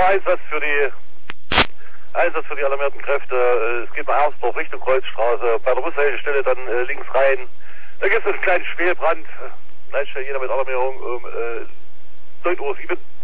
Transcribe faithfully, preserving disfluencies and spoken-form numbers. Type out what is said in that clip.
Einsatz für die Einsatz für die alarmierten Kräfte. Äh, es geht nach Hermsdorf Richtung Kreuzstraße. Bei der Bushaltestelle dann äh, links rein. Da gibt es einen kleinen Schwelbrand. Leitstelle jeder mit Alarmierung um äh, neun Uhr sieben.